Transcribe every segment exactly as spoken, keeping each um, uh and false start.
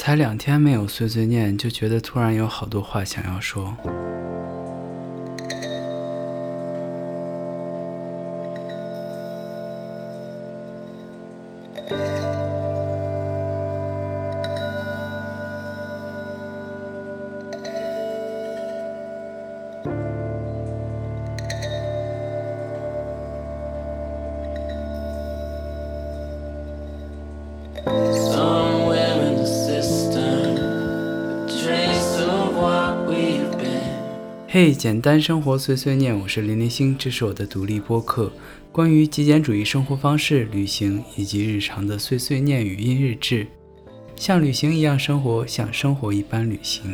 才两天没有碎碎念，就觉得突然有好多话想要说。嘿，简单生活碎碎念，我是林林星，这是我的独立播客，关于极简主义生活方式、旅行以及日常的碎碎念语音日志，像旅行一样生活，像生活一般旅行。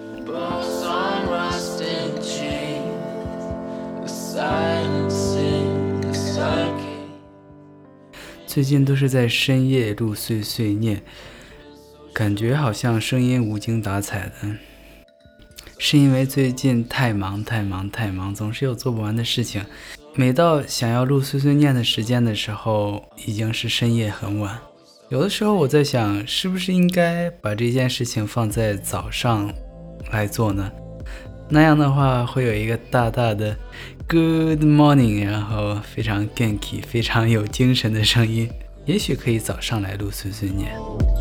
最近都是在深夜录碎碎念，感觉好像声音无精打采的，是因为最近太忙太忙太忙，总是有做不完的事情。每到想要录碎碎念的时间的时候，已经是深夜很晚。有的时候我在想，是不是应该把这件事情放在早上来做呢？那样的话会有一个大大的 Good morning， 然后非常元気非常有精神的声音，也许可以早上来录碎碎念。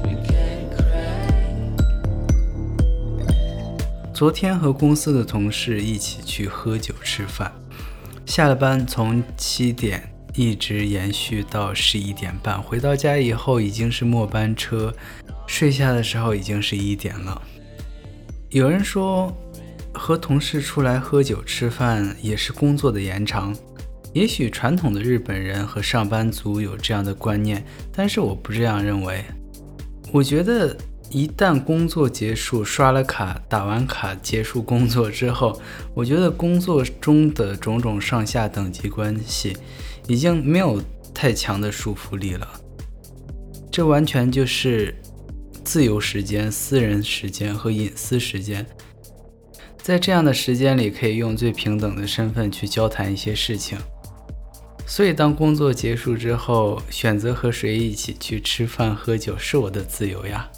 昨天和公司的同事一起去喝酒吃饭，下了班从七点一直延续到十一点半，回到家以后已经是末班车，睡下的时候已经是一点了。有人说和同事出来喝酒吃饭也是工作的延长，也许传统的日本人和上班族有这样的观念，但是我不这样认为。我觉得一旦工作结束，刷了卡，打完卡，结束工作之后，我觉得工作中的种种上下等级关系已经没有太强的束缚力了。这完全就是自由时间、私人时间和隐私时间。在这样的时间里，可以用最平等的身份去交谈一些事情。所以当工作结束之后，选择和谁一起去吃饭喝酒是我的自由呀。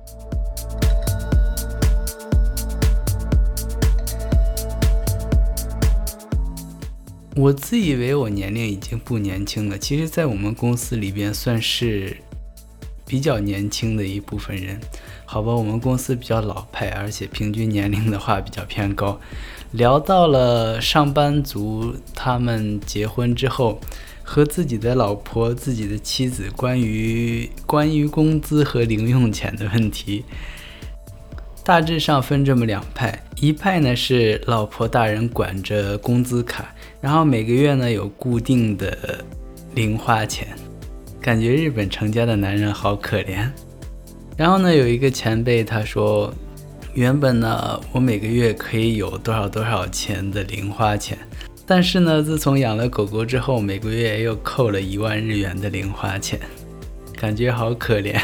我自以为我年龄已经不年轻了，其实在我们公司里边算是比较年轻的一部分人。好吧，我们公司比较老派，而且平均年龄的话比较偏高。聊到了上班族他们结婚之后和自己的老婆、自己的妻子关于关于工资和零用钱的问题，大致上分这么两派。一派呢是老婆大人管着工资卡，然后每个月呢有固定的零花钱，感觉日本成家的男人好可怜。然后呢有一个前辈他说，原本呢我每个月可以有多少多少钱的零花钱，但是呢自从养了狗狗之后，每个月又扣了一万日元的零花钱，感觉好可怜。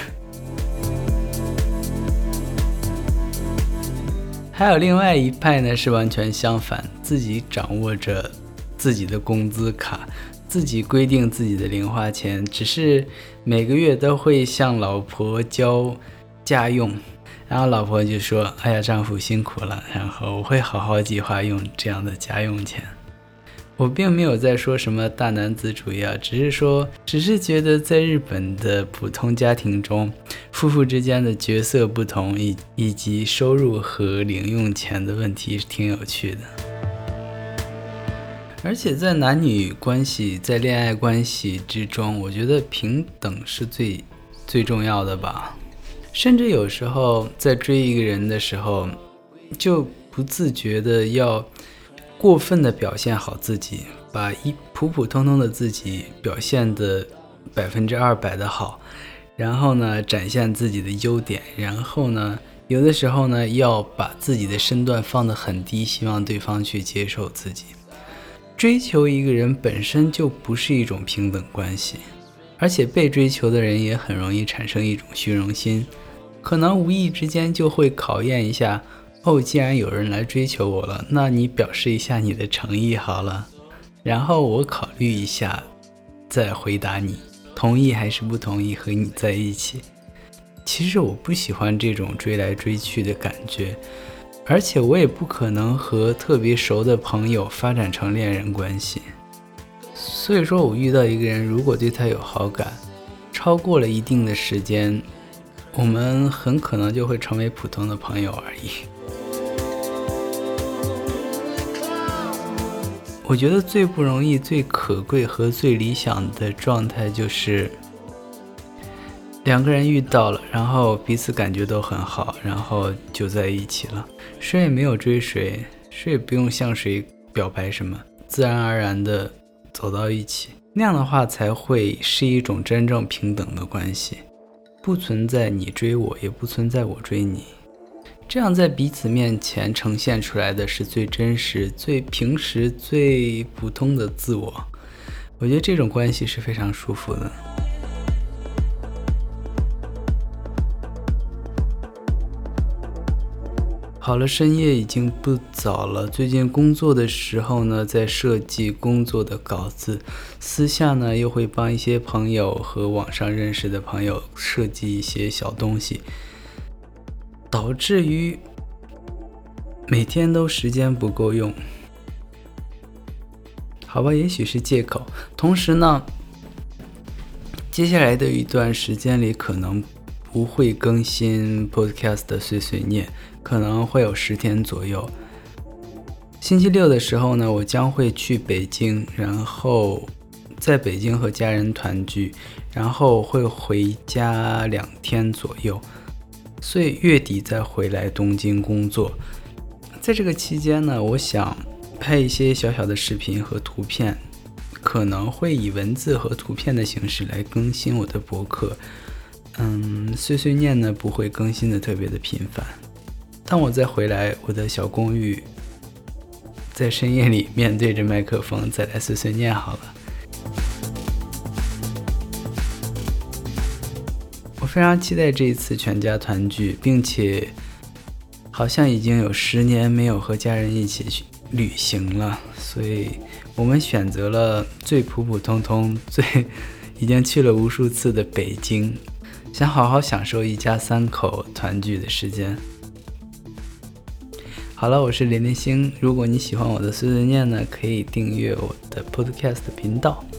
还有另外一派呢是完全相反，自己掌握着自己的工资卡，自己规定自己的零花钱，只是每个月都会向老婆交家用，然后老婆就说，哎呀丈夫辛苦了，然后我会好好计划用这样的家用钱。我并没有在说什么大男子主义啊，只是说只是觉得在日本的普通家庭中，夫妇之间的角色不同，以以及收入和零用钱的问题是挺有趣的。而且在男女关系、在恋爱关系之中，我觉得平等是最最重要的吧。甚至有时候在追一个人的时候，就不自觉的要过分的表现好自己，把一普普通通的自己表现的百分之二百的好，然后呢展现自己的优点，然后呢有的时候呢要把自己的身段放得很低，希望对方去接受自己。追求一个人本身就不是一种平等关系，而且被追求的人也很容易产生一种虚荣心，可能无意之间就会考验一下，哦，既然有人来追求我了，那你表示一下你的诚意好了，然后我考虑一下再回答你，同意还是不同意和你在一起。 其实我不喜欢这种追来追去的感觉，而且我也不可能和特别熟的朋友发展成恋人关系。所以说我遇到一个人，如果对他有好感，超过了一定的时间，我们很可能就会成为普通的朋友而已。我觉得最不容易、最可贵和最理想的状态就是两个人遇到了，然后彼此感觉都很好，然后就在一起了，谁也没有追谁，谁也不用向谁表白什么，自然而然的走到一起，那样的话才会是一种真正平等的关系，不存在你追我，也不存在我追你，这样在彼此面前呈现出来的是最真实、最平时、最普通的自我。我觉得这种关系是非常舒服的。好了，深夜已经不早了。最近工作的时候呢，在设计工作的稿子，私下呢又会帮一些朋友和网上认识的朋友设计一些小东西，导致于每天都时间不够用。好吧，也许是借口。同时呢，接下来的一段时间里可能不会更新 podcast 的碎碎念，可能会有十天左右。星期六的时候呢，我将会去北京，然后在北京和家人团聚，然后会回家两天左右，所以月底再回来东京工作。在这个期间呢，我想拍一些小小的视频和图片，可能会以文字和图片的形式来更新我的博客。嗯，碎碎念呢不会更新的特别的频繁。当我再回来我的小公寓，在深夜里面对着麦克风再来碎碎念好了。我非常期待这一次全家团聚，并且好像已经有十年没有和家人一起去旅行了，所以我们选择了最普普通通、最已经去了无数次的北京，想好好享受一家三口团聚的时间。好了，我是连连星，如果你喜欢我的碎碎念呢，可以订阅我的 podcast 频道。